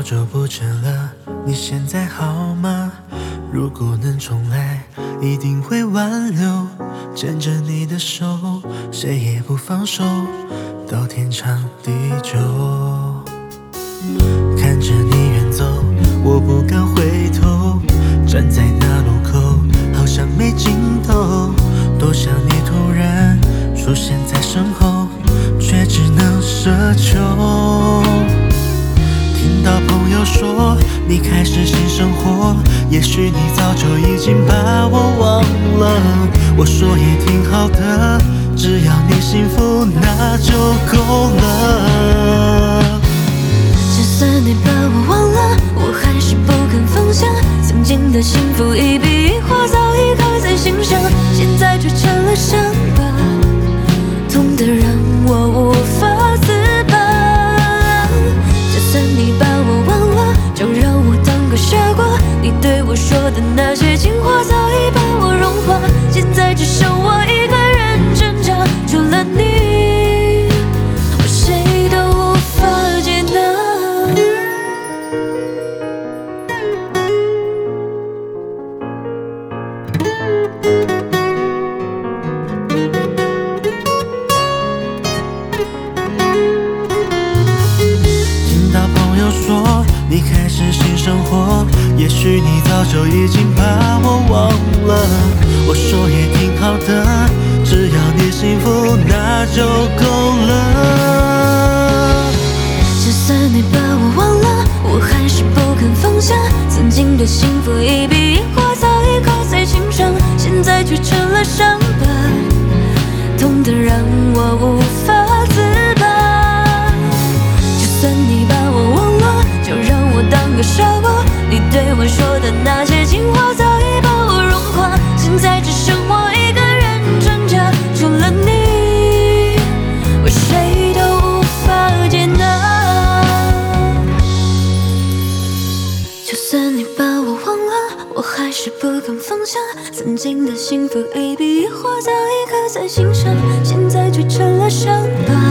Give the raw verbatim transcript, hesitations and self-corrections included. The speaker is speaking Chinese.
久不见了，你现在好吗？如果能重来，一定会挽留，牵着你的手，谁也不放手，到天长地久。看着你远走，我不敢回头，站在那路口，好像没尽头。多想你突然出现在身后，却只能奢求。听到朋友说你开始新生活，也许你早就已经把我忘了。我说也挺好的，只要你幸福那就够了。 就算你把我忘了，我还是不肯放下。曾经的幸福一笔一画，早已刻在心上，现在却成了伤疤，痛得让我无法自拔。就算你把我忘了，就让我当个傻瓜。你对我说的那些情话，早已把我融化，现在只剩我一个人挣扎。除了你，我谁都无法接纳。 听到朋友说你开始新生活，也许你早就已经把我忘了。我说也挺好的，只要你幸福那就够了。 就算你把我忘了，我还是不肯放下。曾经的幸福一笔一画，早已刻在心上，现在却成了伤疤，痛得让我无法自拔。就算你把我忘了，就让我当个傻瓜。你对我说的那些情话，早已把我融化，现在只剩我一个人挣扎。除了你，我谁都无法接纳。就算你把我忘了，我还是不肯放下。曾经的幸福一笔一画，早已刻在心上，现在却成了伤疤，